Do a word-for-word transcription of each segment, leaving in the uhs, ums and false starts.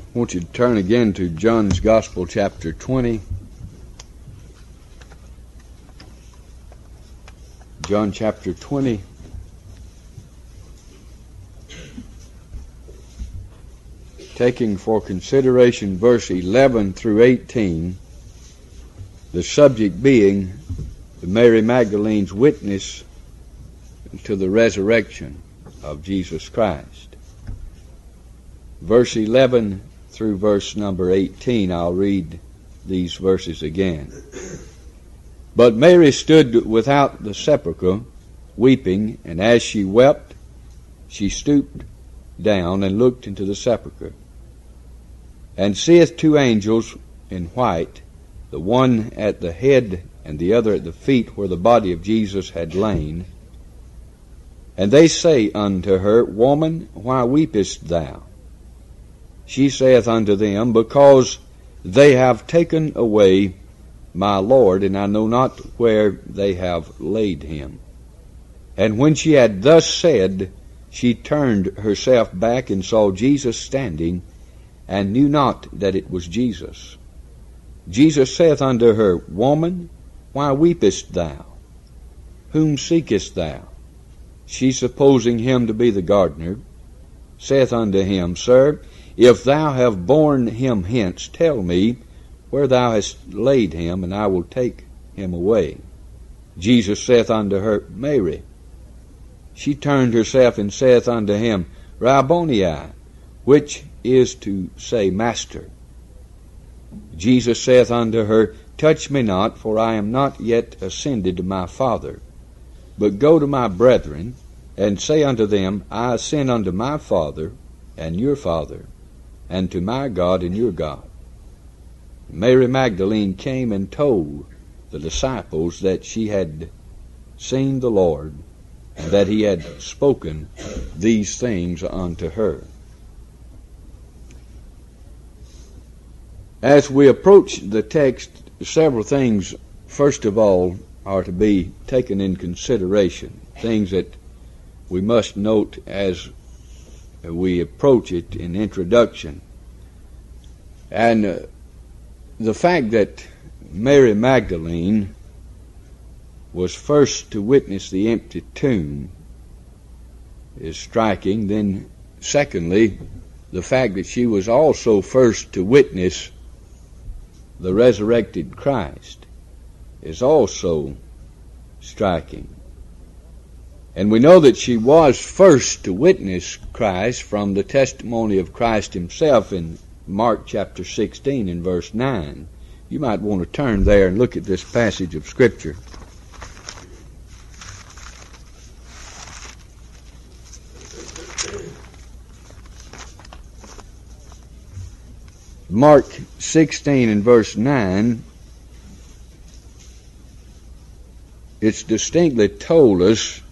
I want you to turn again to John's Gospel, chapter twenty. John chapter twenty. Taking for consideration verse eleven through eighteen, the subject being Mary Magdalene's witness to the resurrection of Jesus Christ. Verse eleven through verse number eighteen, I'll read these verses again. But Mary stood without the sepulchre, weeping, and as she wept, she stooped down and looked into the sepulchre, and seeth two angels in white, the one at the head and the other at the feet where the body of Jesus had lain. And they say unto her, Woman, why weepest thou? She saith unto them, Because they have taken away my Lord, and I know not where they have laid him. And when she had thus said, she turned herself back and saw Jesus standing, and knew not that it was Jesus. Jesus saith unto her, Woman, why weepest thou? Whom seekest thou? She, supposing him to be the gardener, saith unto him, Sir, if thou have borne him hence, tell me where thou hast laid him, and I will take him away. Jesus saith unto her, Mary. She turned herself and saith unto him, Rabboni, which is to say, Master. Jesus saith unto her, Touch me not, for I am not yet ascended to my Father, but go to my brethren, and say unto them, I ascend unto my Father and your Father, and to my God and your God. Mary Magdalene came and told the disciples that she had seen the Lord, and that he had spoken these things unto her. As we approach the text, several things, first of all, are to be taken in consideration, things that we must note as we approach it in introduction. And uh, the fact that Mary Magdalene was first to witness the empty tomb is striking. Then, secondly, the fact that she was also first to witness the resurrected Christ is also striking. And we know that she was first to witness Christ from the testimony of Christ himself in Mark chapter sixteen and verse nine. You might want to turn there and look at this passage of Scripture. Mark sixteen and verse nine, it's distinctly told us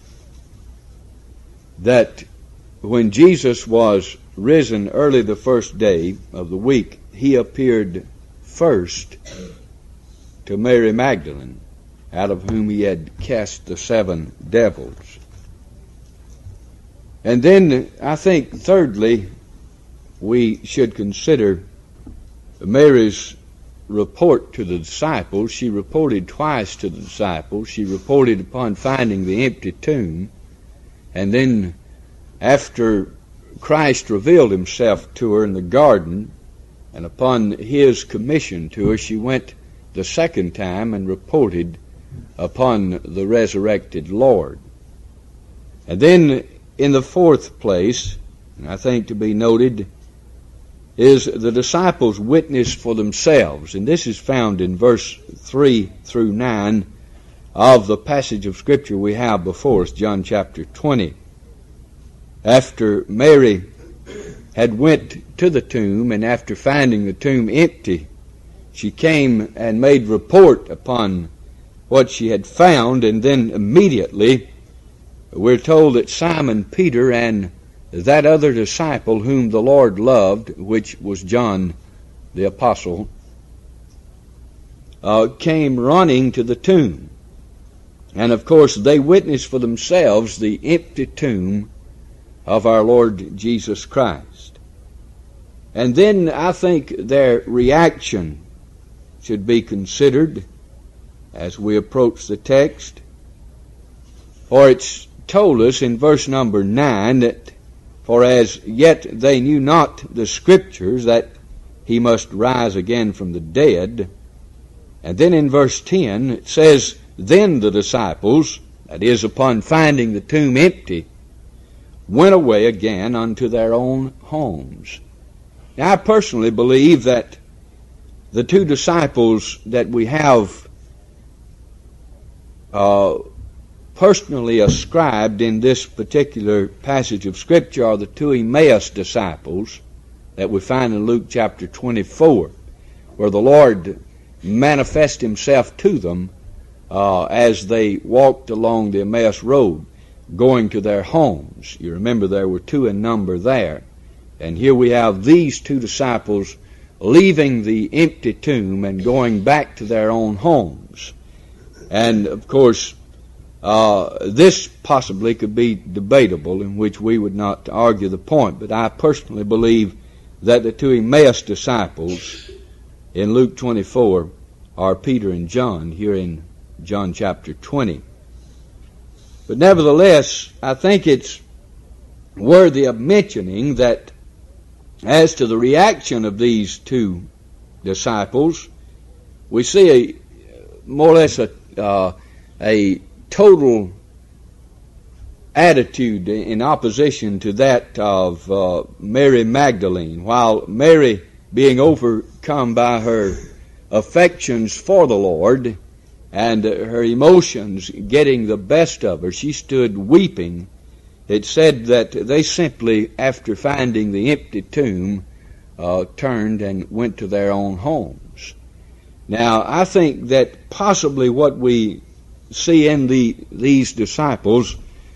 that when Jesus was risen early the first day of the week, he appeared first to Mary Magdalene, out of whom he had cast the seven devils. And then, I think, thirdly, we should consider Mary's report to the disciples. She reported twice to the disciples. She reported upon finding the empty tomb, and then after Christ revealed himself to her in the garden, and upon his commission to her, she went the second time and reported upon the resurrected Lord. And then in the fourth place, and I think to be noted, is the disciples' witness for themselves. And this is found in verse three through nine of the passage of Scripture we have before us, John chapter twenty. After Mary had went to the tomb, and after finding the tomb empty, she came and made report upon what she had found, and then immediately we're told that Simon Peter and that other disciple whom the Lord loved, which was John the Apostle, uh, came running to the tomb. And of course they witnessed for themselves the empty tomb of our Lord Jesus Christ. And then I think their reaction should be considered as we approach the text. For it's told us in verse number nine that, for as yet they knew not the Scriptures, that he must rise again from the dead. And then in verse ten it says, then the disciples, that is, upon finding the tomb empty, went away again unto their own homes. Now I personally believe that the two disciples that we have uh, personally ascribed in this particular passage of Scripture are the two Emmaus disciples that we find in Luke chapter twenty-four, where the Lord manifest himself to them uh, as they walked along the Emmaus road, going to their homes. You remember there were two in number there. And here we have these two disciples leaving the empty tomb and going back to their own homes. And, of course, uh, this possibly could be debatable, in which we would not argue the point. But I personally believe that the two Emmaus disciples in Luke twenty-four are Peter and John, here in John chapter twenty. But nevertheless, I think it's worthy of mentioning that as to the reaction of these two disciples, we see a more or less a, uh, a total attitude in opposition to that of uh, Mary Magdalene. While Mary, being overcome by her affections for the Lord and her emotions getting the best of her, she stood weeping. It said that they simply, after finding the empty tomb, uh, turned and went to their own homes. Now, I think that possibly what we see in the these disciples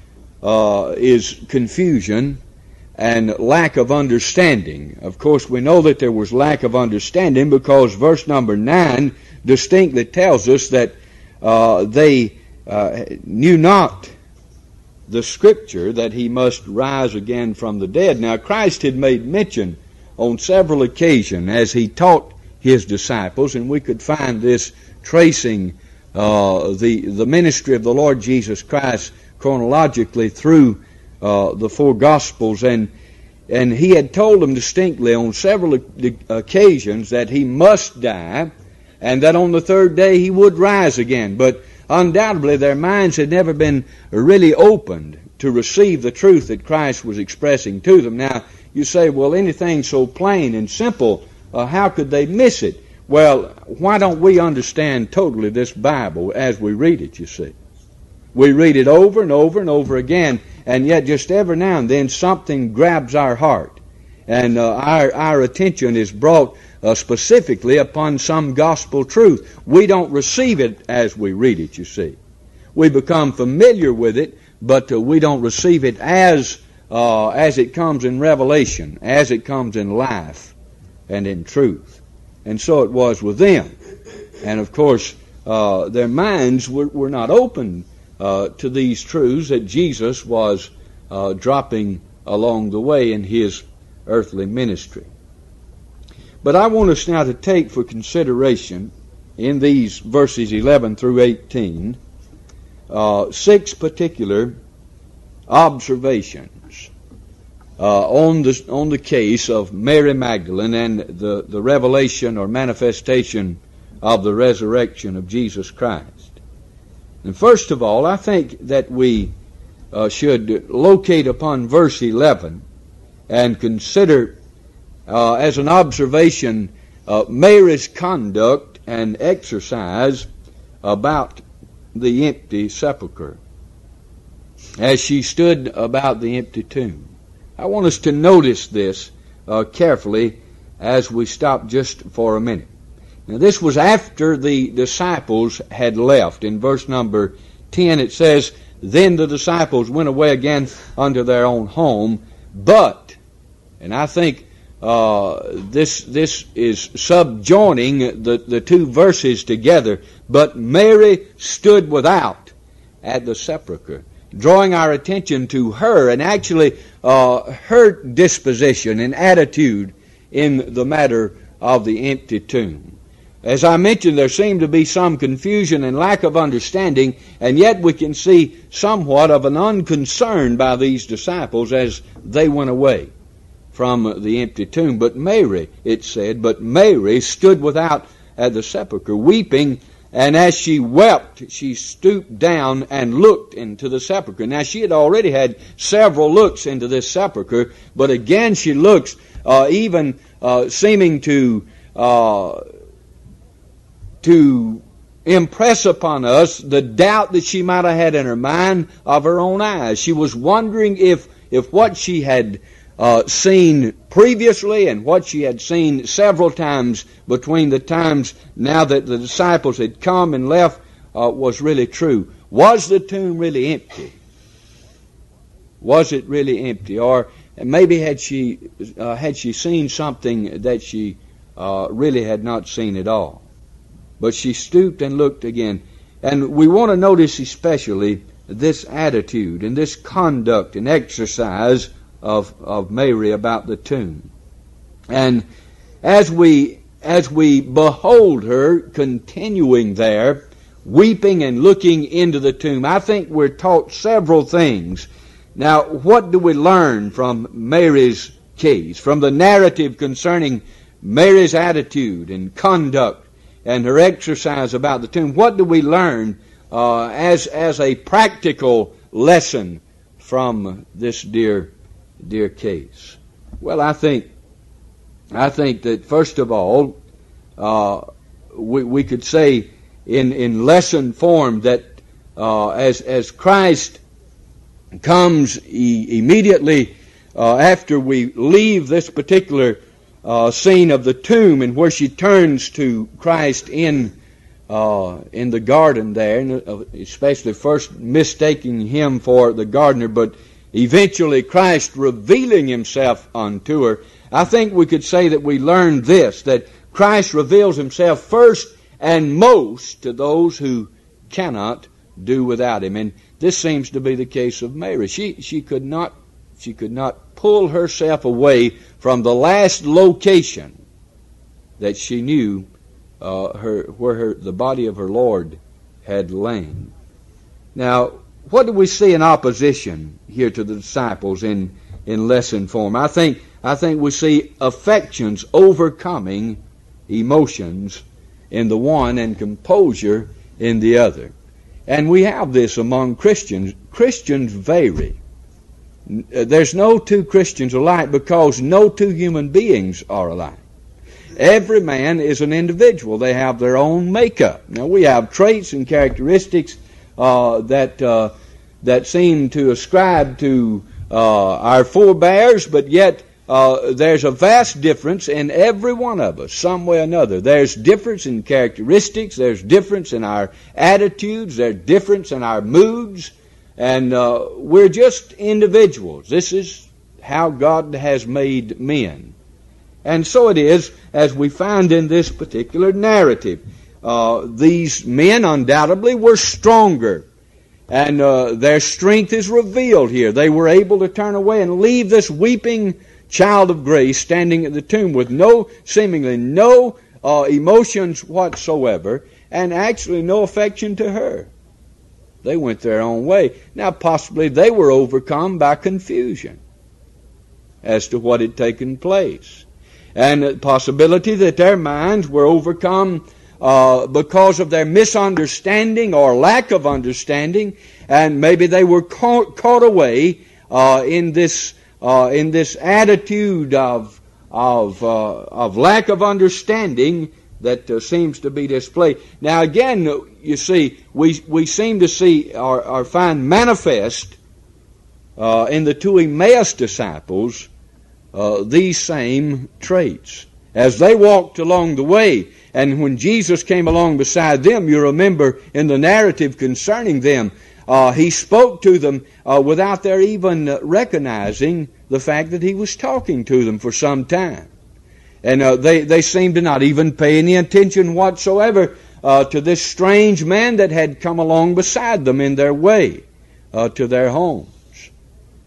uh, is confusion and lack of understanding. Of course, we know that there was lack of understanding because verse number nine distinctly tells us that uh, they uh, knew not the Scripture that he must rise again from the dead. Now, Christ had made mention on several occasions as he taught his disciples, and we could find this tracing uh, the the ministry of the Lord Jesus Christ chronologically through uh, the four Gospels, and and he had told them distinctly on several occasions that he must die, and that on the third day he would rise again. But undoubtedly, their minds had never been really opened to receive the truth that Christ was expressing to them. Now, you say, well, anything so plain and simple, uh, how could they miss it? Well, why don't we understand totally this Bible as we read it, you see? We read it over and over and over again, and yet just every now and then something grabs our heart, and uh, our, our attention is brought Uh, specifically upon some gospel truth. We don't receive it as we read it, you see. We become familiar with it, but uh, we don't receive it as uh, as it comes in revelation, as it comes in life and in truth. And so it was with them. And of course, uh, their minds were, were not open uh, to these truths that Jesus was uh, dropping along the way in his earthly ministry. But I want us now to take for consideration in these verses eleven through eighteen uh, six particular observations uh, on the on the case of Mary Magdalene and the, the revelation or manifestation of the resurrection of Jesus Christ. And first of all, I think that we uh, should locate upon verse eleven and consider Uh, as an observation, uh, Mary's conduct and exercise about the empty sepulchre as she stood about the empty tomb. I want us to notice this uh, carefully as we stop just for a minute. Now, this was after the disciples had left. In verse number ten it says, "Then the disciples went away again unto their own home, but," and I think Uh, this this is subjoining the, the two verses together. "But Mary stood without at the sepulchre," drawing our attention to her and actually uh, her disposition and attitude in the matter of the empty tomb. As I mentioned, there seemed to be some confusion and lack of understanding, and yet we can see somewhat of an unconcern by these disciples as they went away from the empty tomb. But Mary, it said, but Mary stood without at the sepulchre, weeping, and as she wept, she stooped down and looked into the sepulchre. Now, she had already had several looks into this sepulchre, but again she looks, uh, even uh, seeming to uh, to impress upon us the doubt that she might have had in her mind of her own eyes. She was wondering if if what she had uh, seen previously and what she had seen several times between the times now that the disciples had come and left uh, was really true. Was the tomb really empty? Was it really empty? Or maybe had she uh, had she seen something that she uh, really had not seen at all? But she stooped and looked again. And we want to notice especially this attitude and this conduct and exercise of, of Mary about the tomb. And as we, as we behold her continuing there, weeping and looking into the tomb, I think we're taught several things. Now, what do we learn from Mary's case, from the narrative concerning Mary's attitude and conduct and her exercise about the tomb? What do we learn uh, as as a practical lesson from this dear dear case? Well, I think I think that first of all, uh, we we could say in in lesson form that uh, as as Christ comes e- immediately uh, after we leave this particular Uh, scene of the tomb, and where she turns to Christ in uh, in the garden there, and especially first mistaking him for the gardener, but eventually Christ revealing himself unto her. I think we could say that we learn this, that Christ reveals himself first and most to those who cannot do without him. And this seems to be the case of Mary. She she could not she could not pull herself away from the last location that she knew uh, her where her the body of her Lord had lain. Now, what do we see in opposition here to the disciples in in lesson form? I think I think we see affections overcoming emotions in the one and composure in the other. And we have this among Christians. Christians vary. There's no two Christians alike because no two human beings are alike. Every man is an individual. They have their own makeup. Now, we have traits and characteristics uh, that uh, that seem to ascribe to uh, our forebears, but yet uh, there's a vast difference in every one of us, some way or another. There's difference in characteristics. There's difference in our attitudes. There's difference in our moods. And uh, we're just individuals. This is how God has made men. And so it is, as we find in this particular narrative. Uh, these men undoubtedly were stronger. And uh, their strength is revealed here. They were able to turn away and leave this weeping child of grace standing at the tomb with no, seemingly no uh, emotions whatsoever, and actually no affection to her. They went their own way. Now, possibly they were overcome by confusion as to what had taken place. And the possibility that their minds were overcome uh, because of their misunderstanding or lack of understanding, and maybe they were caught, caught away uh, in this uh, in this attitude of of uh, of lack of understanding that uh, seems to be displayed. Now, again, you see, we we seem to see or, or find manifest uh, in the two Emmaus disciples uh, these same traits. As they walked along the way, and when Jesus came along beside them, you remember in the narrative concerning them, uh, he spoke to them uh, without their even recognizing the fact that he was talking to them for some time. And uh, they, they seemed to not even pay any attention whatsoever uh, to this strange man that had come along beside them in their way uh, to their homes.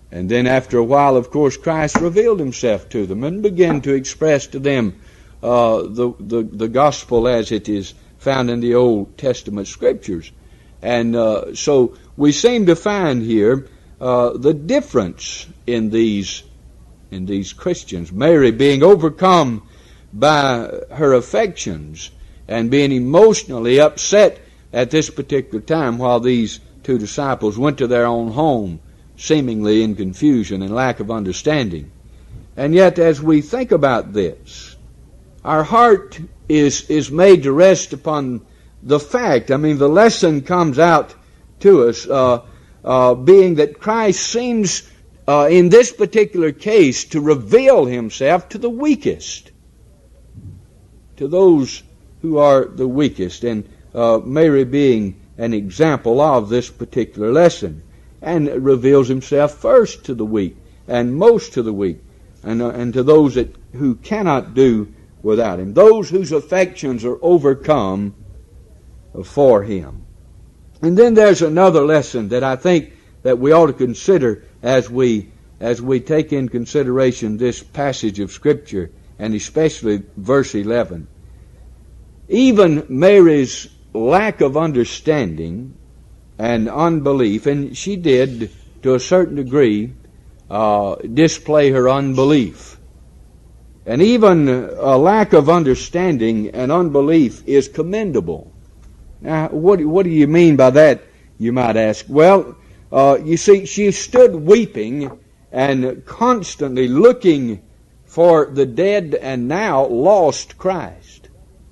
And then after a while, of course, Christ revealed himself to them and began to express to them uh, the, the, the gospel as it is found in the Old Testament scriptures. And uh, so we seem to find here uh, the difference in these in these Christians. Mary being overcome by her affections and being emotionally upset at this particular time while these two disciples went to their own home, seemingly in confusion and lack of understanding. And yet, as we think about this, our heart is is made to rest upon the fact, I mean, the lesson comes out to us, uh, uh, being that Christ seems, uh, in this particular case, to reveal himself to the weakest, to those who are the weakest, and uh, Mary being an example of this particular lesson, and reveals himself first to the weak, and most to the weak, and, uh, and to those that who cannot do without him, those whose affections are overcome for him. And then there's another lesson that I think that we ought to consider as we as we take in consideration this passage of Scripture, and especially verse eleven. Even Mary's lack of understanding and unbelief, and she did to a certain degree uh, display her unbelief. And even a lack of understanding and unbelief is commendable. Now, what, what do you mean by that, you might ask? Well, uh, you see, she stood weeping and constantly looking for the dead and now lost Christ.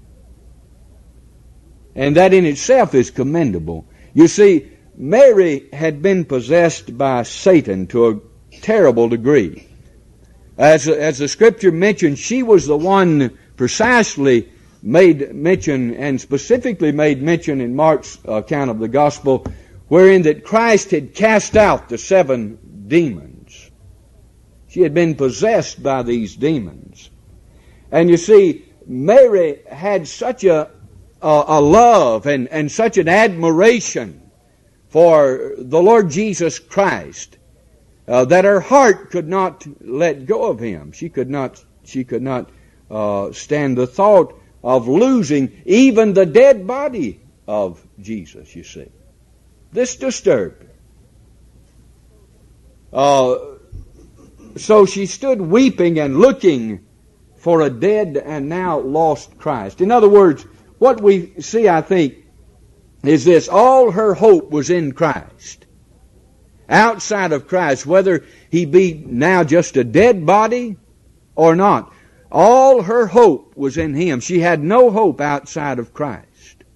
And that in itself is commendable. You see, Mary had been possessed by Satan to a terrible degree. As, as the Scripture mentioned, she was the one precisely made mention, and specifically made mention in Mark's account of the gospel, wherein that Christ had cast out the seven demons. She had been possessed by these demons. And you see, Mary had such a, a, a love and, and such an admiration for the Lord Jesus Christ uh, that her heart could not let go of him. She could not, she could not uh, stand the thought of losing even the dead body of Jesus, you see. This disturbed her. Uh, so she stood weeping and looking for a dead and now lost Christ. In other words, what we see, I think, is this. All her hope was in Christ. Outside of Christ, whether he be now just a dead body or not, all her hope was in him. She had no hope outside of Christ.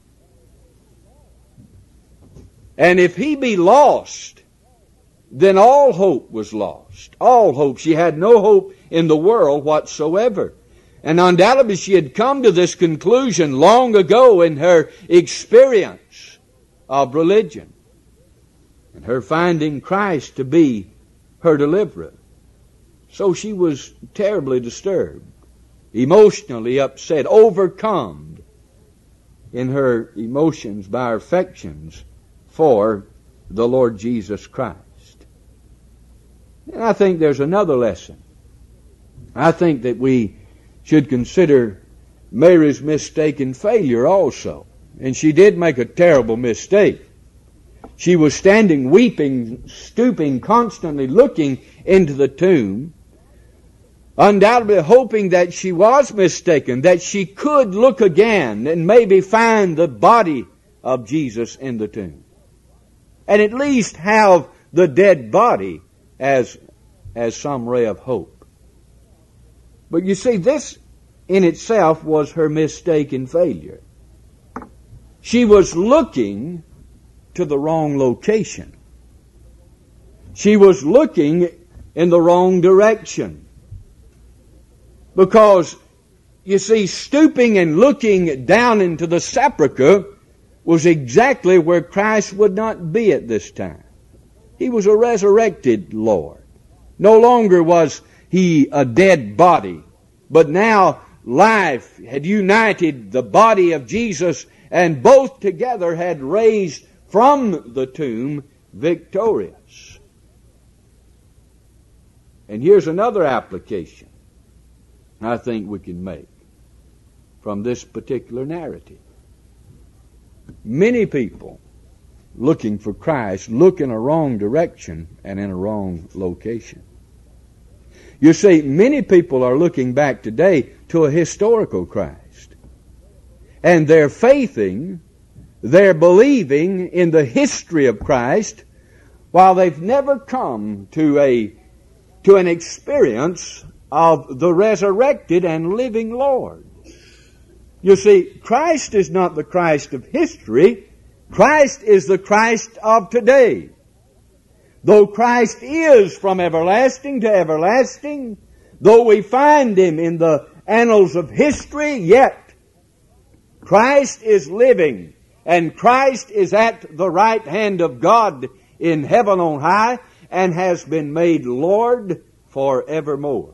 And if he be lost, then all hope was lost. All hope. She had no hope in the world whatsoever. And undoubtedly she had come to this conclusion long ago in her experience of religion, and her finding Christ to be her deliverer. So she was terribly disturbed, emotionally upset, overcome in her emotions by her affections for the Lord Jesus Christ. And I think there's another lesson. I think that we should consider Mary's mistaken failure also. And she did make a terrible mistake. She was standing weeping, stooping, constantly looking into the tomb, undoubtedly hoping that she was mistaken, that she could look again and maybe find the body of Jesus in the tomb, and at least have the dead body as, as some ray of hope. But you see, this in itself was her mistaken failure. She was looking to the wrong location. She was looking in the wrong direction. Because, you see, stooping and looking down into the sepulchre was exactly where Christ would not be at this time. He was a resurrected Lord. No longer was he a dead body, but now life had united the body of Jesus, and both together had raised from the tomb victorious. And here's another application I think we can make from this particular narrative. Many people looking for Christ look in a wrong direction and in a wrong location. You see, many people are looking back today to a historical Christ. And they're faithing, they're believing in the history of Christ, while they've never come to a to an experience of the resurrected and living Lord. You see, Christ is not the Christ of history. Christ is the Christ of today. Though Christ is from everlasting to everlasting, though we find Him in the annals of history, yet Christ is living, and Christ is at the right hand of God in heaven on high, and has been made Lord forevermore.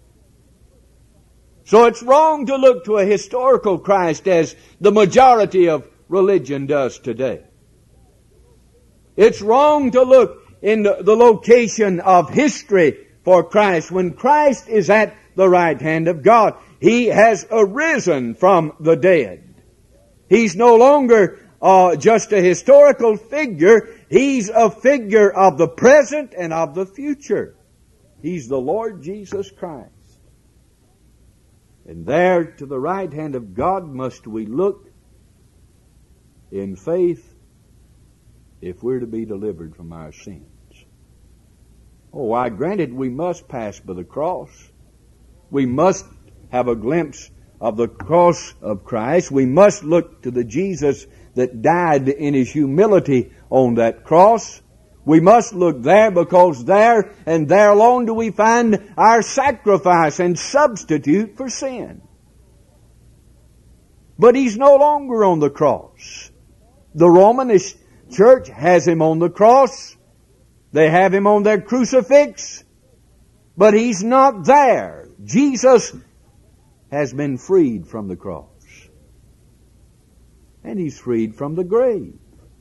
So it's wrong to look to a historical Christ as the majority of religion does today. It's wrong to look in the, the location of history for Christ when Christ is at the right hand of God. He has arisen from the dead. He's no longer uh, just a historical figure. He's a figure of the present and of the future. He's the Lord Jesus Christ. And there to the right hand of God must we look in faith if we're to be delivered from our sins. Oh, I granted we must pass by the cross. We must have a glimpse of the cross of Christ. We must look to the Jesus that died in His humility on that cross. We must look there because there and there alone do we find our sacrifice and substitute for sin. But He's no longer on the cross. The Roman Church has Him on the cross. They have Him on their crucifix. But He's not there. Jesus has been freed from the cross. And He's freed from the grave.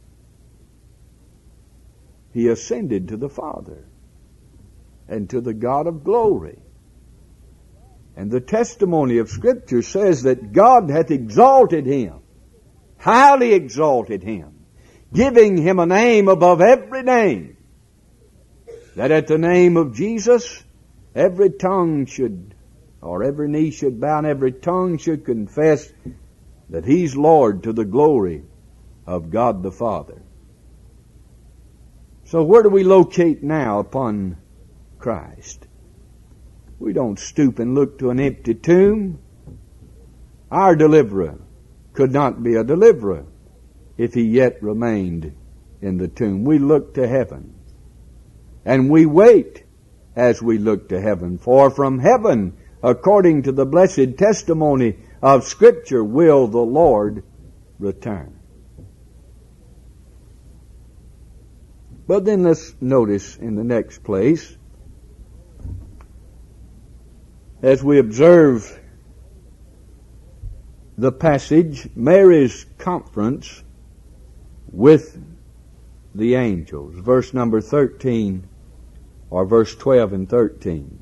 He ascended to the Father and to the God of glory. And the testimony of Scripture says that God hath exalted Him, highly exalted Him, giving Him a name above every name, that at the name of Jesus every tongue should, or every knee should bow and every tongue should confess that He's Lord to the glory of God the Father. So where do we locate now upon Christ? We don't stoop and look to an empty tomb. Our deliverer could not be a deliverer if He yet remained in the tomb. We look to heaven. And we wait as we look to heaven. For from heaven, according to the blessed testimony of Scripture, will the Lord return. But then let's notice in the next place, as we observe the passage, Mary's conference with the angels. Verse number thirteen, or verse twelve and thirteen.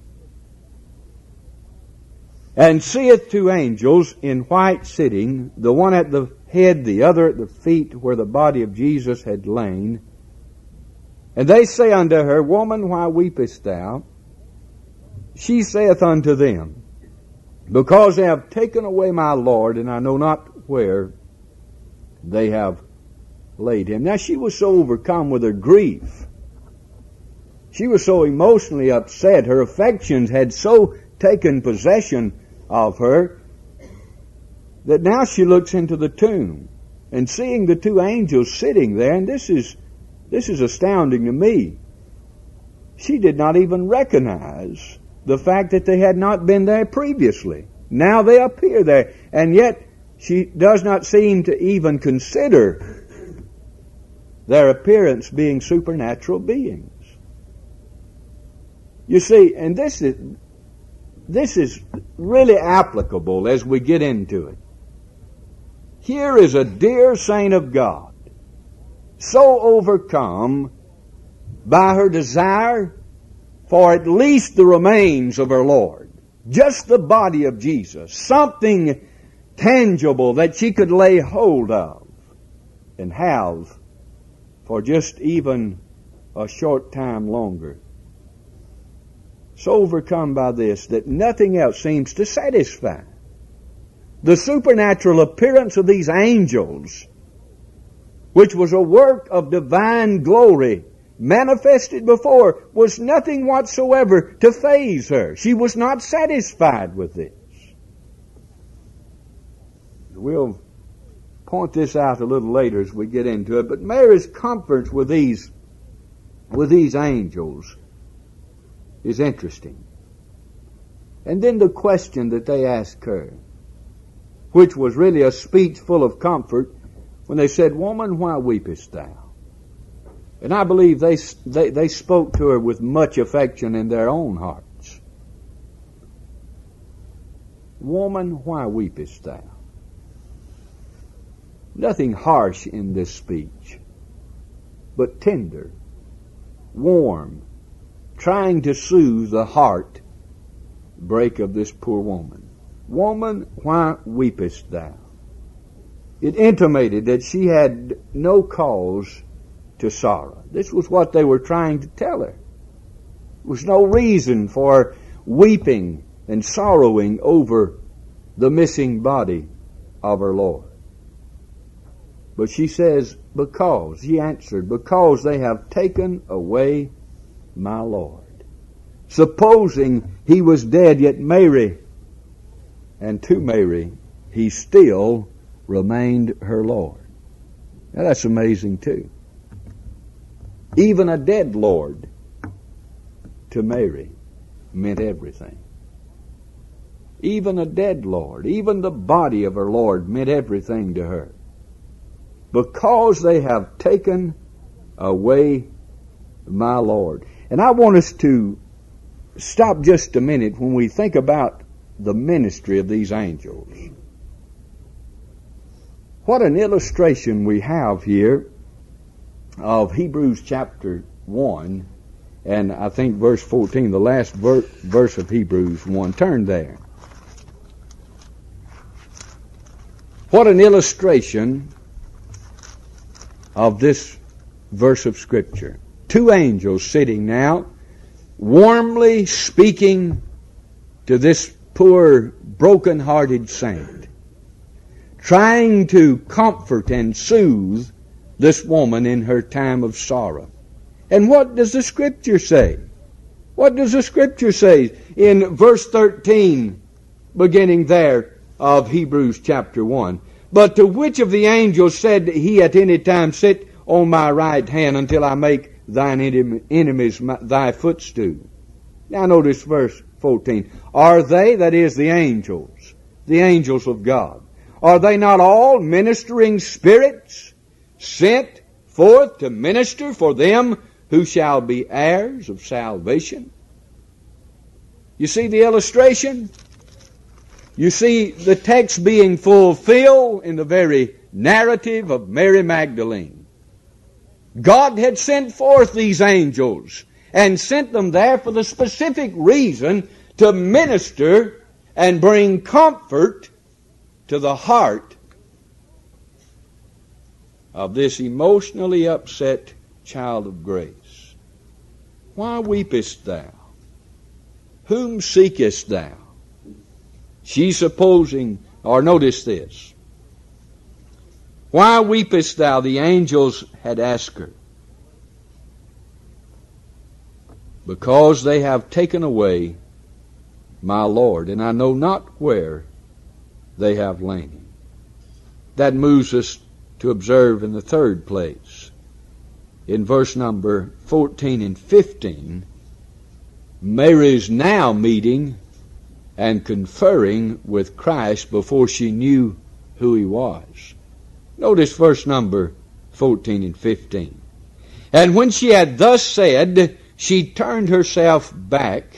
And seeth two angels in white sitting, the one at the head, the other at the feet, where the body of Jesus had lain. And they say unto her, Woman, why weepest thou? She saith unto them, Because they have taken away my Lord, and I know not where they have laid Him. Now she was so overcome with her grief. She was so emotionally upset. Her affections had so taken possession of her that now she looks into the tomb and seeing the two angels sitting there, and this is This is astounding to me. She did not even recognize the fact that they had not been there previously. Now they appear there, and yet she does not seem to even consider their appearance being supernatural beings. You see, and this is this is really applicable as we get into it. Here is a dear saint of God, so overcome by her desire for at least the remains of her Lord. Just the body of Jesus. Something tangible that she could lay hold of and have for just even a short time longer. So overcome by this that nothing else seems to satisfy. The supernatural appearance of these angels, which was a work of divine glory, manifested before, was nothing whatsoever to faze her. She was not satisfied with this. We'll point this out a little later as we get into it, but Mary's comfort with these, with these angels is interesting. And then the question that they asked her, which was really a speech full of comfort, when they said, "Woman, why weepest thou?" And I believe they, they, they spoke to her with much affection in their own hearts. "Woman, why weepest thou?" Nothing harsh in this speech, but tender, warm, trying to soothe the heart break of this poor woman. "Woman, why weepest thou?" It intimated that she had no cause to sorrow. This was what they were trying to tell her. There was no reason for weeping and sorrowing over the missing body of her Lord. But she says, because, he answered, because they have taken away my Lord. Supposing he was dead, yet Mary, and to Mary, he still remained her Lord. Now that's amazing too. Even a dead Lord to Mary meant everything. Even a dead Lord, even the body of her Lord meant everything to her. Because they have taken away my Lord. And I want us to stop just a minute when we think about the ministry of these angels. What an illustration we have here of Hebrews chapter one, and I think verse fourteen, the last ver- verse of Hebrews one. Turn there. What an illustration of this verse of Scripture. Two angels sitting now, warmly speaking to this poor, broken-hearted saint, trying to comfort and soothe this woman in her time of sorrow. And what does the Scripture say? What does the Scripture say in verse thirteen, beginning there of Hebrews chapter one? "But to which of the angels said he at any time, Sit on my right hand until I make thine enemies thy footstool?" Now notice verse fourteen. "Are they," that is the angels, the angels of God, "are they not all ministering spirits sent forth to minister for them who shall be heirs of salvation?" You see the illustration? You see the text being fulfilled in the very narrative of Mary Magdalene. God had sent forth these angels and sent them there for the specific reason to minister and bring comfort to the heart of this emotionally upset child of grace. "Why weepest thou? Whom seekest thou?" She's supposing, or notice this. "Why weepest thou?" the angels had asked her. "Because they have taken away my Lord, and I know not where they have lain him." That moves us to observe in the third place, in verse number fourteen and fifteen, Mary's now meeting and conferring with Christ before she knew who he was. Notice verse number fourteen and fifteen. "And when she had thus said, she turned herself back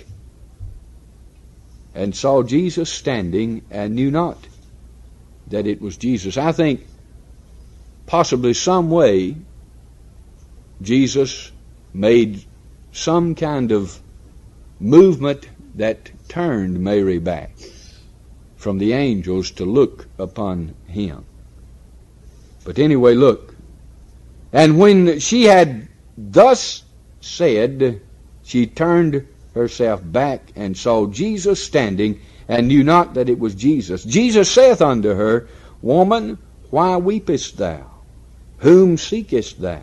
and saw Jesus standing, and knew not that it was Jesus." I think possibly some way Jesus made some kind of movement that turned Mary back from the angels to look upon him. But anyway, look. And when she had thus said, she turned herself back and saw Jesus standing, and knew not that it was Jesus. Jesus saith unto her, Woman, why weepest thou? Whom seekest thou?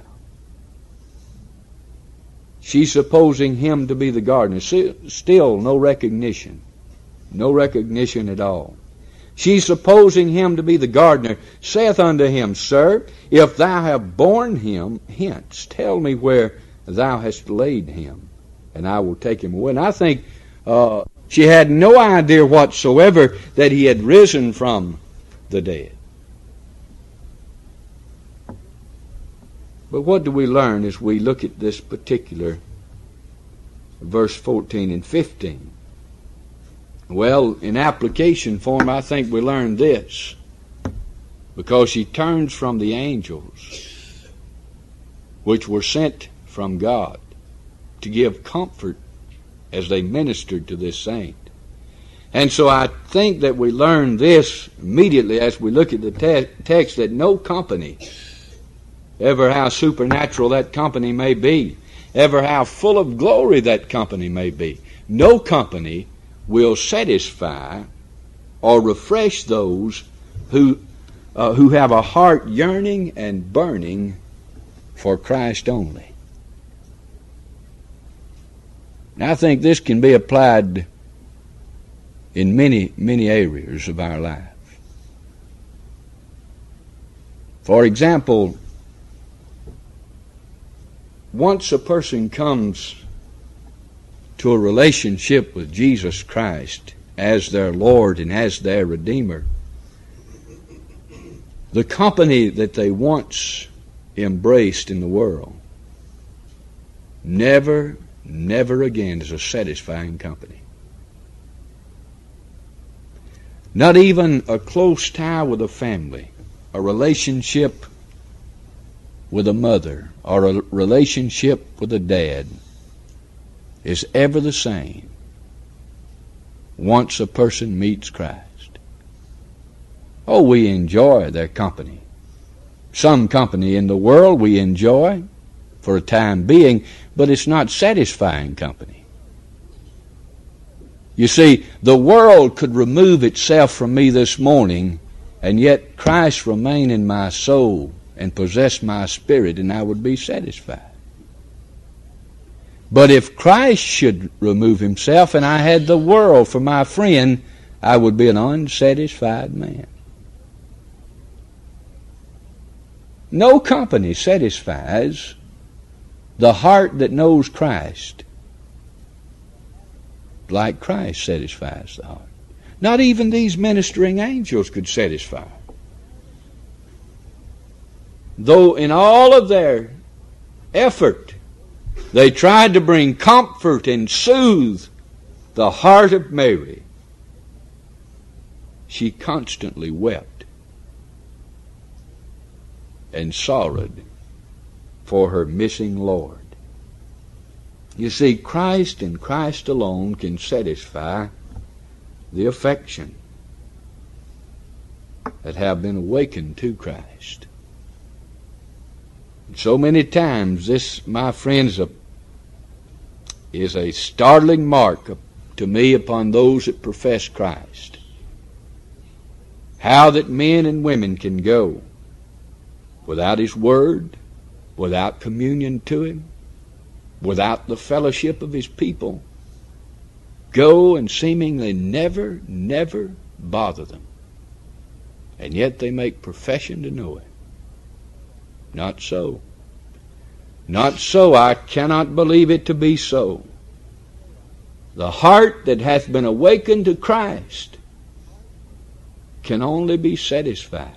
She's supposing him to be the gardener. Still no recognition. No recognition at all. She's supposing him to be the gardener. Saith unto him, Sir, if thou have borne him, hence, tell me where thou hast laid him, and I will take him away. And I think uh, she had no idea whatsoever that he had risen from the dead. But what do we learn as we look at this particular verse fourteen and fifteen? Well, in application form, I think we learn this. Because she turns from the angels, which were sent from God to give comfort as they ministered to this saint. And so I think that we learn this immediately as we look at the te- text, that no company, ever how supernatural that company may be, ever how full of glory that company may be, no company will satisfy or refresh those who uh, who have a heart yearning and burning for Christ only. Now, I think this can be applied in many, many areas of our life. For example, once a person comes to a relationship with Jesus Christ as their Lord and as their Redeemer, the company that they once embraced in the world never, never again is a satisfying company. Not even a close tie with a family, a relationship with a mother, or a relationship with a dad is ever the same once a person meets Christ. Oh, we enjoy their company. Some company in the world we enjoy for a time being, but it's not satisfying company. You see, the world could remove itself from me this morning, and yet Christ remain in my soul and possess my spirit, and I would be satisfied. But if Christ should remove himself and I had the world for my friend, I would be an unsatisfied man. No company satisfies the heart that knows Christ like Christ satisfies the heart. Not even these ministering angels could satisfy. Though in all of their effort they tried to bring comfort and soothe the heart of Mary, she constantly wept and sorrowed for her missing Lord. You see, Christ and Christ alone can satisfy the affection that have been awakened to Christ. And so many times this, my friends, is a startling mark to me upon those that profess Christ. How that men and women can go without His Word, without communion to Him, without the fellowship of His people, go and seemingly never, never bother them. And yet they make profession to know Him. Not so. Not so. I cannot believe it to be so. The heart that hath been awakened to Christ can only be satisfied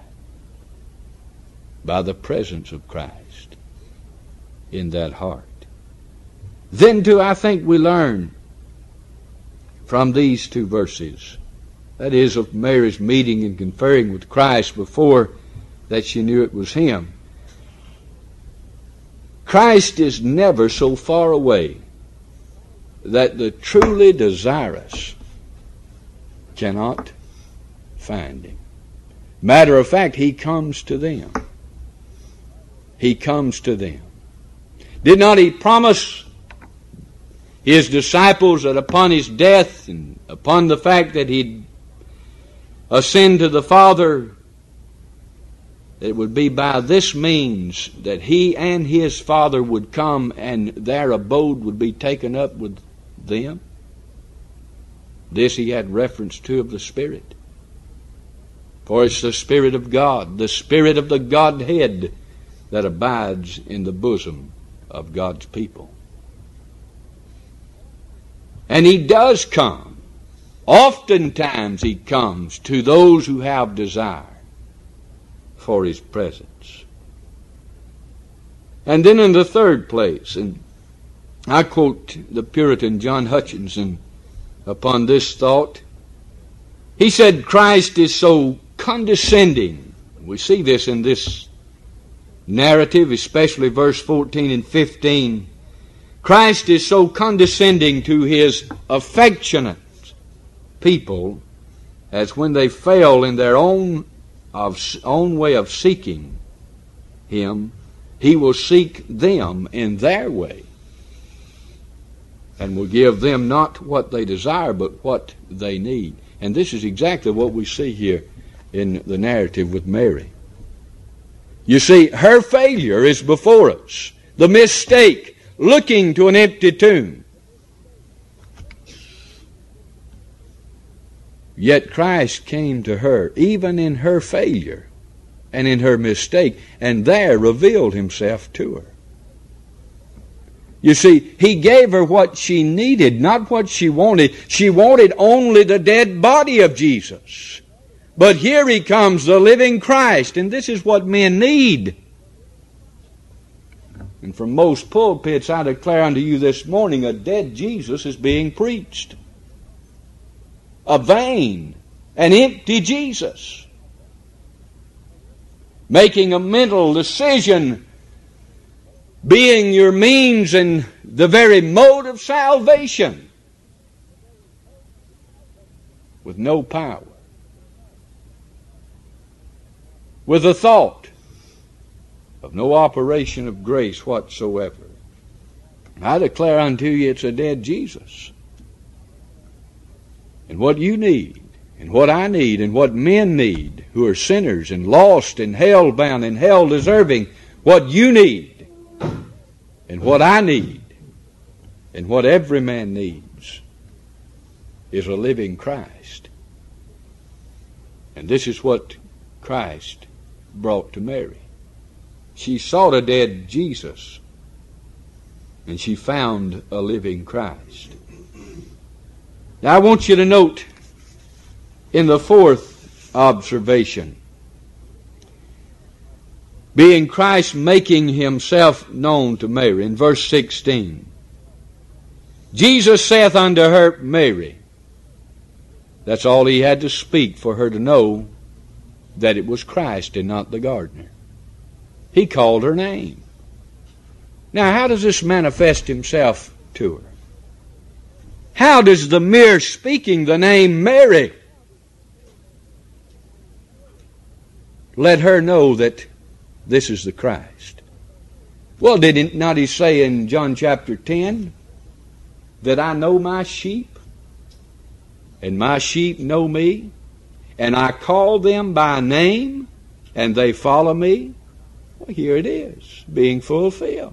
by the presence of Christ in that heart. Then too, I think we learn from these two verses, that is, of Mary's meeting and conferring with Christ before that she knew it was Him. Christ is never so far away that the truly desirous cannot find him. Matter of fact, he comes to them. He comes to them. Did not he promise his disciples that upon his death and upon the fact that he'd ascend to the Father, it would be by this means that he and his Father would come and their abode would be taken up with them? This he had reference to of the Spirit. For it's the Spirit of God, the Spirit of the Godhead, that abides in the bosom of God's people. And he does come. Oftentimes he comes to those who have desire for his presence. And then in the third place, and I quote the Puritan John Hutchinson upon this thought, he said, Christ is so condescending. We see this in this narrative, especially verse fourteen and fifteen. Christ is so condescending to his affectionate people as when they fail in their own, of, own way of seeking him, he will seek them in their way and will give them not what they desire but what they need. And this is exactly what we see here in the narrative with Mary. You see, her failure is before us. The mistake, looking to an empty tomb. Yet Christ came to her, even in her failure and in her mistake, and there revealed himself to her. You see, he gave her what she needed, not what she wanted. She wanted only the dead body of Jesus. But here he comes, the living Christ, and this is what men need. And from most pulpits, I declare unto you this morning, a dead Jesus is being preached. A vain and empty Jesus. Making a mental decision, being your means and the very mode of salvation, with no power. With a thought of no operation of grace whatsoever. I declare unto you it's a dead Jesus. And what you need, and what I need, and what men need, who are sinners and lost and hell-bound and hell-deserving, what you need, and what I need, and what every man needs, is a living Christ. And this is what Christ brought to Mary. She sought a dead Jesus, and she found a living Christ. Now I want you to note in the fourth observation, being Christ making himself known to Mary, in verse sixteen. Jesus saith unto her, Mary. That's all he had to speak for her to know that it was Christ and not the gardener. He called her name. Now, how does this manifest himself to her? How does the mere speaking the name Mary let her know that this is the Christ? Well, did it not he say in John chapter ten that I know my sheep and my sheep know me, and I call them by name and they follow me? Well, here it is, being fulfilled.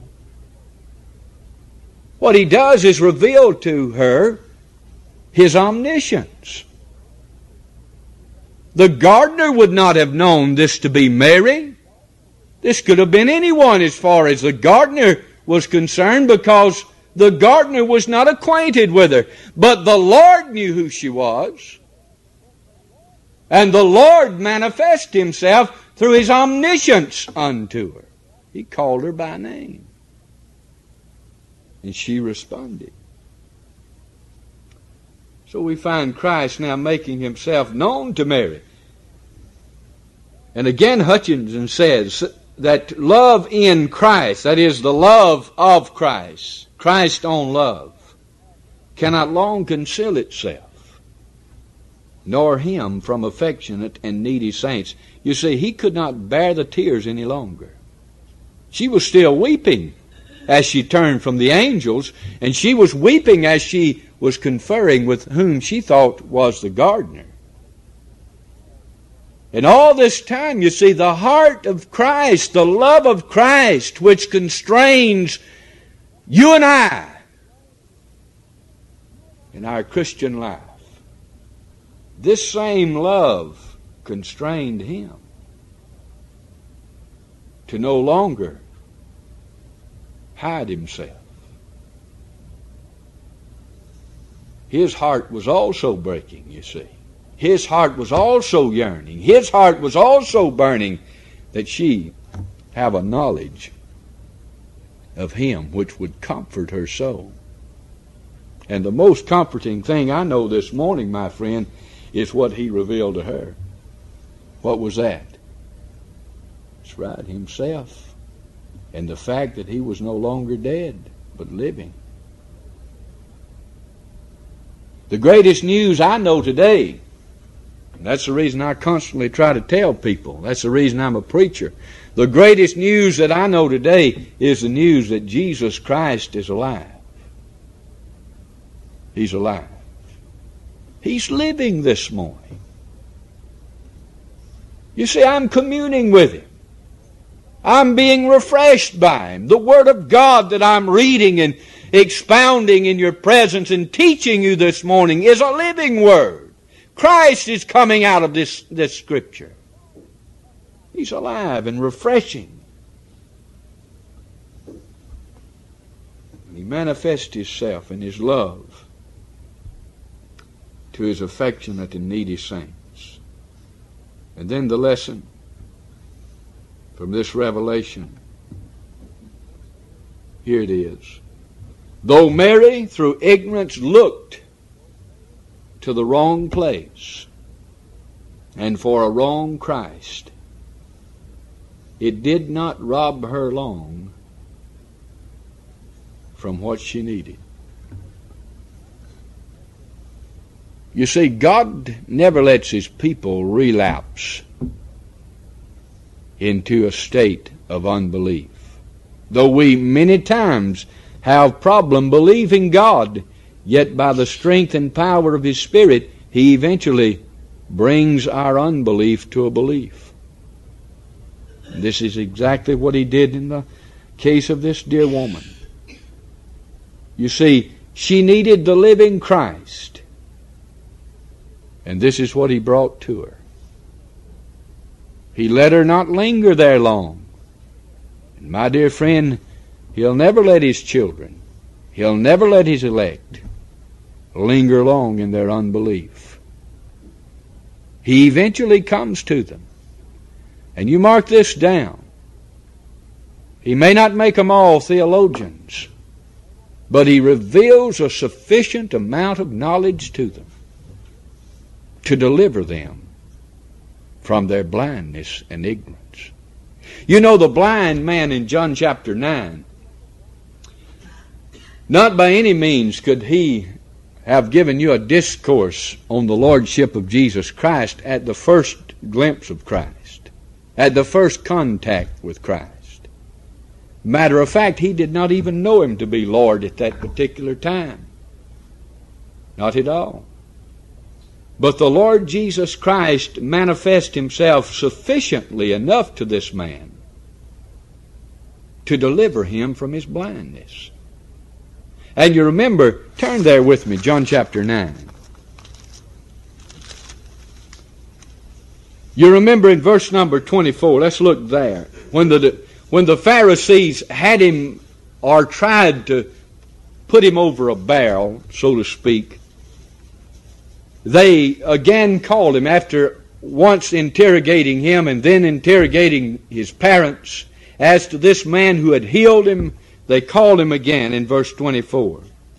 What he does is reveal to her his omniscience. The gardener would not have known this to be Mary. This could have been anyone as far as the gardener was concerned, because the gardener was not acquainted with her. But the Lord knew who she was. And the Lord manifested himself through his omniscience unto her. He called her by name. And she responded. So we find Christ now making himself known to Mary. And again Hutchinson says that love in Christ, that is the love of Christ, Christ's own love, cannot long conceal itself, nor him from affectionate and needy saints. You see, he could not bear the tears any longer. She was still weeping as she turned from the angels, and she was weeping as she was conferring with whom she thought was the gardener. And all this time, you see, the heart of Christ, the love of Christ, which constrains you and I in our Christian life, this same love constrained him to no longer hide himself. His heart was also breaking, you see. His heart was also yearning. His heart was also burning that she have a knowledge of him which would comfort her soul. And the most comforting thing I know this morning, my friend, is what he revealed to her. What was that? It's right, himself. And the fact that he was no longer dead, but living. The greatest news I know today, and that's the reason I constantly try to tell people, that's the reason I'm a preacher. The greatest news that I know today is the news that Jesus Christ is alive. He's alive. He's living this morning. You see, I'm communing with him. I'm being refreshed by him. The Word of God that I'm reading and expounding in your presence and teaching you this morning is a living Word. Christ is coming out of this, this Scripture. He's alive and refreshing. And he manifests himself in his love to his affectionate and needy saints. And then the lesson from this revelation. Here it is. Though Mary, through ignorance, looked to the wrong place and for a wrong Christ, it did not rob her long from what she needed. You see, God never lets his people relapse into a state of unbelief. Though we many times have problem believing God, yet by the strength and power of his Spirit, he eventually brings our unbelief to a belief. And this is exactly what he did in the case of this dear woman. You see, she needed the living Christ. And this is what he brought to her. He let her not linger there long. And my dear friend, he'll never let his children, he'll never let his elect linger long in their unbelief. He eventually comes to them. And you mark this down. He may not make them all theologians, but he reveals a sufficient amount of knowledge to them to deliver them from their blindness and ignorance. You know, the blind man in John chapter nine, not by any means could he have given you a discourse on the Lordship of Jesus Christ at the first glimpse of Christ, at the first contact with Christ. Matter of fact, he did not even know him to be Lord at that particular time. Not at all. But the Lord Jesus Christ manifests himself sufficiently enough to this man to deliver him from his blindness. And you remember, turn there with me, John chapter nine. You remember in verse number twenty-four, let's look there. When the, when the Pharisees had him, or tried to put him over a barrel, so to speak, they again called him after once interrogating him and then interrogating his parents as to this man who had healed him. They called him again in verse twenty-four.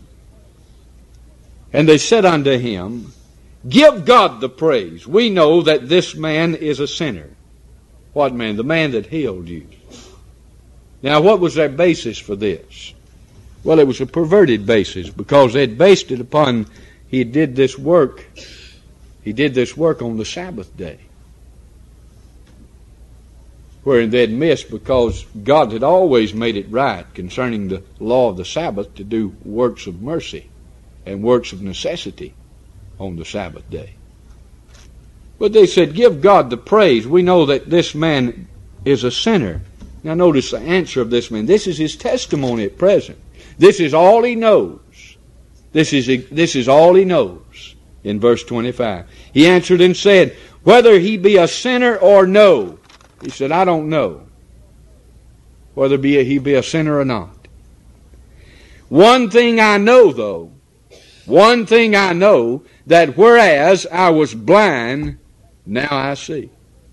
And they said unto him, Give God the praise. We know that this man is a sinner. What man? The man that healed you. Now, what was their basis for this? Well, it was a perverted basis because they'd based it upon he did this work. He did this work on the Sabbath day, wherein they'd missed because God had always made it right concerning the law of the Sabbath to do works of mercy and works of necessity on the Sabbath day. But they said, give God the praise. We know that this man is a sinner. Now notice the answer of this man. This is his testimony at present. This is all he knows. This is, this is all he knows in verse twenty-five. He answered and said, whether he be a sinner or no. He said, I don't know whether be a, he be a sinner or not. One thing I know, though, one thing I know, that whereas I was blind, now I see.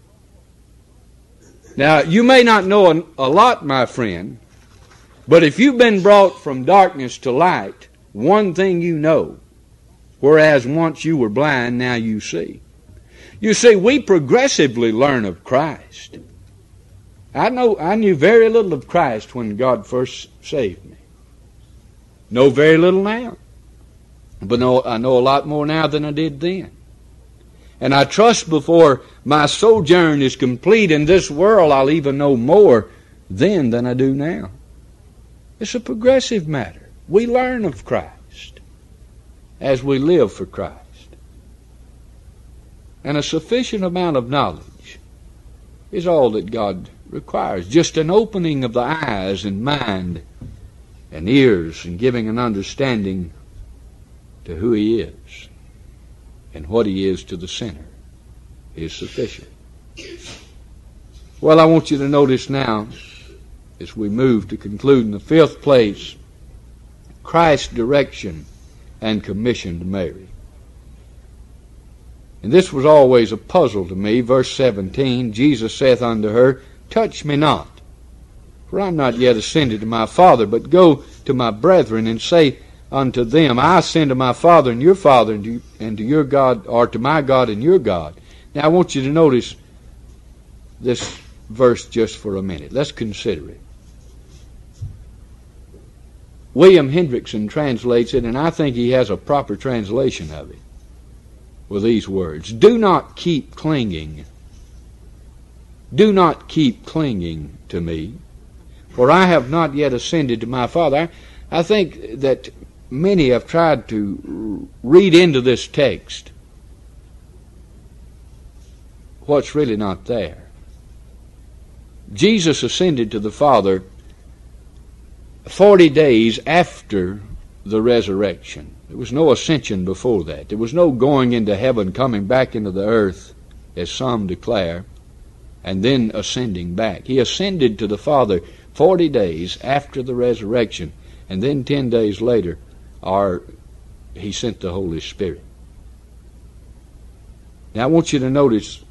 Now, you may not know a lot, my friend, but if you've been brought from darkness to light, one thing you know, whereas once you were blind, now you see. You see, we progressively learn of Christ. I know I knew very little of Christ when God first saved me. Know very little now. But know, I know a lot more now than I did then. And I trust before my sojourn is complete in this world, I'll even know more then than I do now. It's a progressive matter. We learn of Christ as we live for Christ. And a sufficient amount of knowledge is all that God requires. Just an opening of the eyes and mind and ears and giving an understanding to who He is and what He is to the sinner is sufficient. Well, I want you to notice now, as we move to conclude in the fifth place, Christ's direction and commission to Mary. And this was always a puzzle to me. Verse seventeen, Jesus saith unto her, touch me not, for I am not yet ascended to my Father, but go to my brethren and say unto them, I ascend to my Father and your Father, and to, and to your God, or to my God and your God. Now I want you to notice this verse just for a minute. Let's consider it. William Hendrickson translates it, and I think he has a proper translation of it, with these words. Do not keep clinging. Do not keep clinging to me, for I have not yet ascended to my Father. I, I think that many have tried to read into this text what's really not there. Jesus ascended to the Father forty days after the resurrection. There was no ascension before that. There was no going into heaven, coming back into the earth, as some declare, and then ascending back. He ascended to the Father forty days after the resurrection, and then ten days later, or He sent the Holy Spirit. Now I want you to notice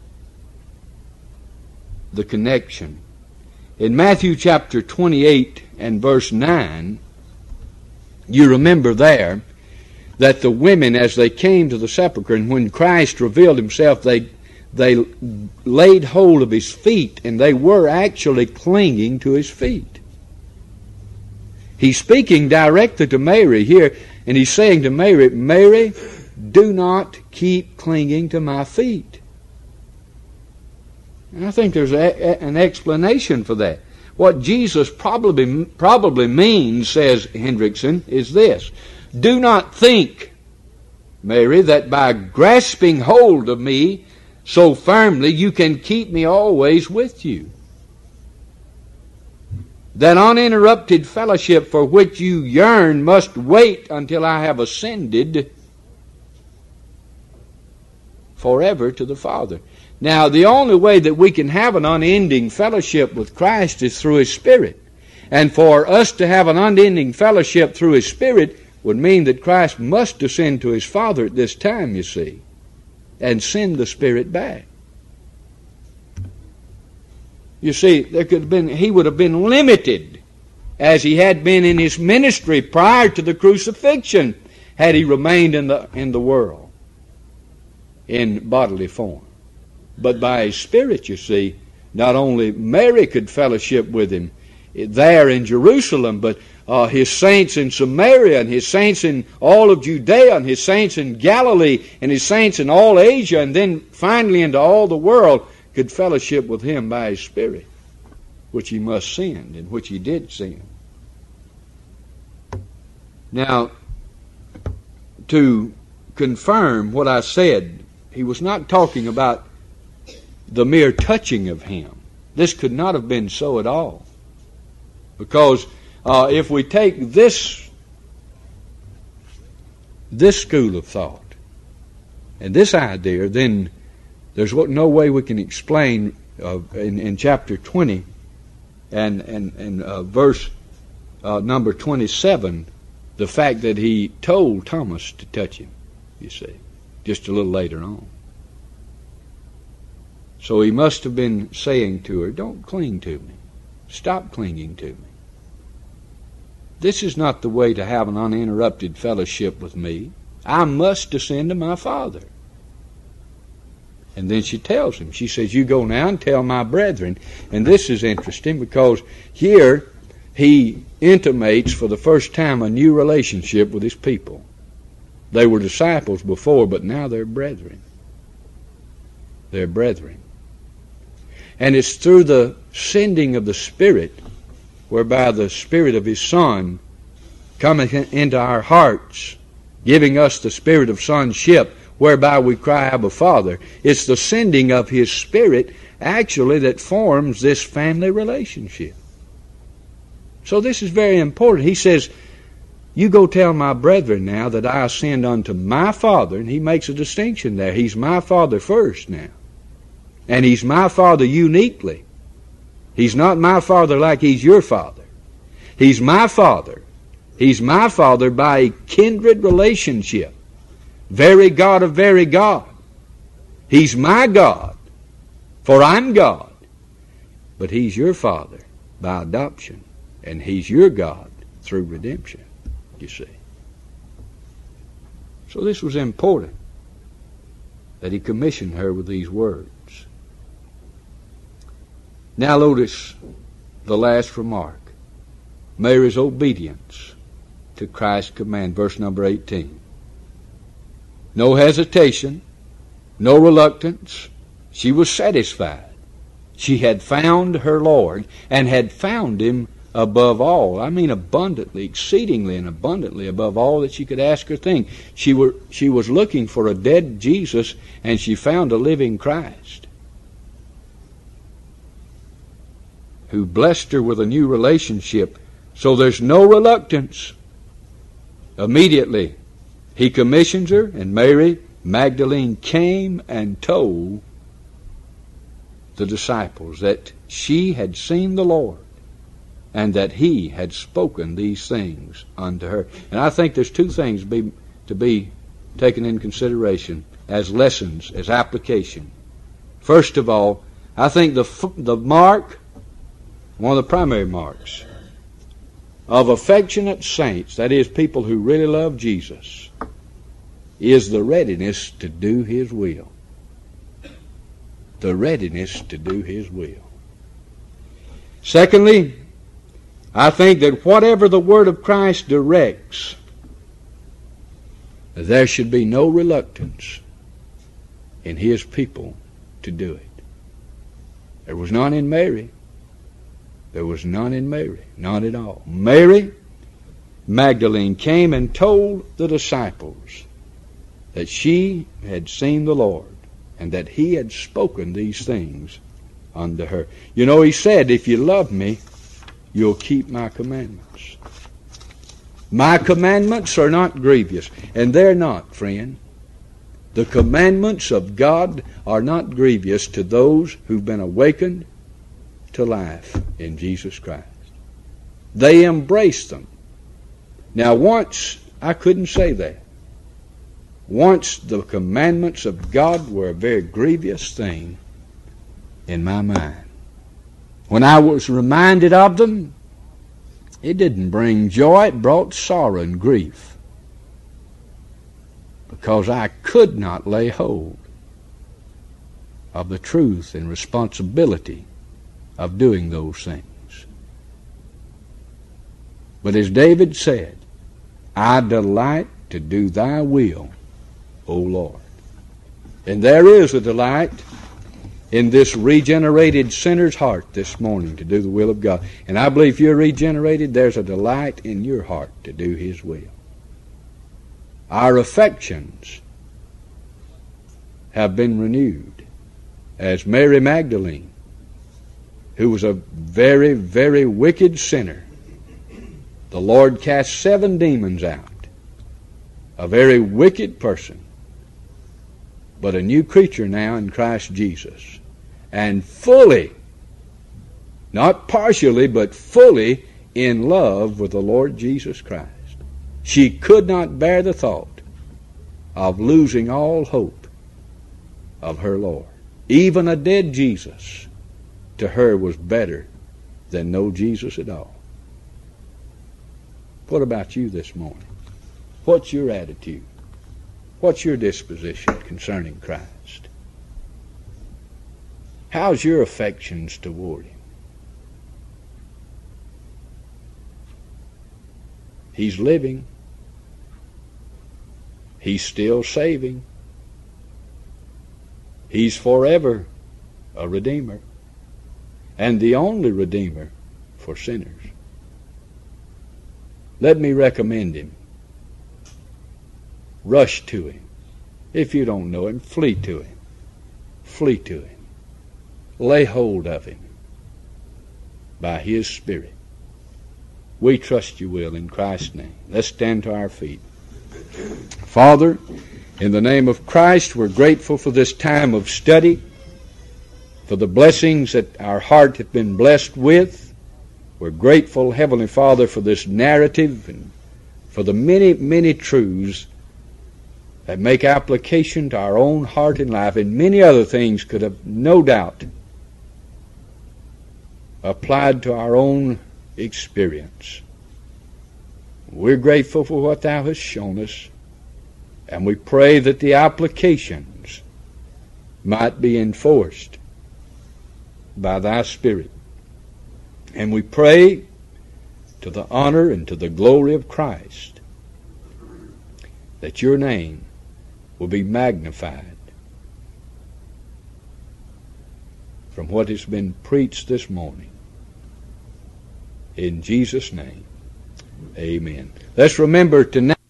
the connection. In Matthew chapter twenty-eight and verse nine, you remember there that the women, as they came to the sepulchre, and when Christ revealed Himself, they they laid hold of His feet, and they were actually clinging to His feet. He's speaking directly to Mary here, and He's saying to Mary, Mary, do not keep clinging to my feet. And I think there's a, a, an explanation for that. What Jesus probably probably means, says Hendrickson, is this. Do not think, Mary, that by grasping hold of me so firmly you can keep me always with you. That uninterrupted fellowship for which you yearn must wait until I have ascended forever to the Father. Now, the only way that we can have an unending fellowship with Christ is through His Spirit. And for us to have an unending fellowship through His Spirit would mean that Christ must ascend to His Father at this time, you see, and send the Spirit back. You see, there could have been, He would have been limited as He had been in His ministry prior to the crucifixion had He remained in the, in the world in bodily form. But by His Spirit, you see, not only Mary could fellowship with Him there in Jerusalem, but uh, His saints in Samaria, and His saints in all of Judea, and His saints in Galilee, and His saints in all Asia, and then finally into all the world, could fellowship with Him by His Spirit, which He must send, and which He did send. Now, to confirm what I said, He was not talking about the mere touching of Him. This could not have been so at all. Because uh, if we take this, this school of thought and this idea, then there's no way we can explain uh, in, in chapter twenty and, and, and uh, verse uh, number twenty-seven, the fact that He told Thomas to touch Him, you see, just a little later on. So He must have been saying to her, don't cling to me. Stop clinging to me. This is not the way to have an uninterrupted fellowship with me. I must descend to my Father. And then she tells him, she says, you go now and tell my brethren. And this is interesting because here He intimates for the first time a new relationship with His people. They were disciples before, but now they're brethren. They're brethren. And it's through the sending of the Spirit, whereby the Spirit of His Son cometh into our hearts, giving us the spirit of sonship, whereby we cry, Abba, Father. It's the sending of His Spirit, actually, that forms this family relationship. So this is very important. He says, you go tell my brethren now that I ascend unto my Father, and He makes a distinction there. He's my Father first now. And He's my Father uniquely. He's not my Father like He's your Father. He's my Father. He's my Father by a kindred relationship. Very God of very God. He's my God, for I'm God. But He's your Father by adoption. And He's your God through redemption, you see. So this was important, that He commissioned her with these words. Now notice the last remark. Mary's obedience to Christ's command, verse number eighteen. No hesitation, no reluctance. She was satisfied. She had found her Lord, and had found Him above all. I mean abundantly, exceedingly and abundantly above all that she could ask or think. She, were, she was looking for a dead Jesus, and she found a living Christ, who blessed her with a new relationship. So there's no reluctance. Immediately, He commissions her, and Mary Magdalene came and told the disciples that she had seen the Lord, and that He had spoken these things unto her. And I think there's two things be, to be taken in consideration as lessons, as application. First of all, I think the the mark, one of the primary marks of affectionate saints, that is, people who really love Jesus, is the readiness to do His will. The readiness to do His will. Secondly, I think that whatever the Word of Christ directs, there should be no reluctance in His people to do it. There was none in Mary. There was none in Mary, none at all. Mary Magdalene came and told the disciples that she had seen the Lord, and that He had spoken these things unto her. You know, He said, if you love me, you'll keep my commandments. My commandments are not grievous, and they're not, friend. The commandments of God are not grievous to those who've been awakened to life in Jesus Christ. They embrace them. Now once, I couldn't say that. Once the commandments of God were a very grievous thing in my mind. When I was reminded of them, it didn't bring joy, it brought sorrow and grief. Because I could not lay hold of the truth and responsibility of doing those things. But as David said, I delight to do thy will, O Lord. And there is a delight in this regenerated sinner's heart this morning to do the will of God. And I believe if you're regenerated, there's a delight in your heart to do His will. Our affections have been renewed. As Mary Magdalene, who was a very, very wicked sinner, the Lord cast seven demons out. A very wicked person, but a new creature now in Christ Jesus. And fully, not partially, but fully in love with the Lord Jesus Christ. She could not bear the thought of losing all hope of her Lord. Even a dead Jesus to her was better than no Jesus at all. What about you this morning? What's your attitude? What's your disposition concerning Christ? How's your affections toward Him? He's living. He's still saving. He's forever a Redeemer, and the only Redeemer for sinners. Let me recommend Him. Rush to Him. If you don't know Him, flee to Him. Flee to Him. Lay hold of Him by His Spirit. We trust You will in Christ's name. Let's stand to our feet. Father, in the name of Christ, we're grateful for this time of study, for the blessings that our heart have been blessed with. We're grateful, Heavenly Father, for this narrative and for the many, many truths that make application to our own heart and life, and many other things could have no doubt applied to our own experience. We're grateful for what Thou hast shown us, and we pray that the applications might be enforced by Thy Spirit. And we pray to the honor and to the glory of Christ that Your name will be magnified from what has been preached this morning. In Jesus' name, amen. Let's remember tonight.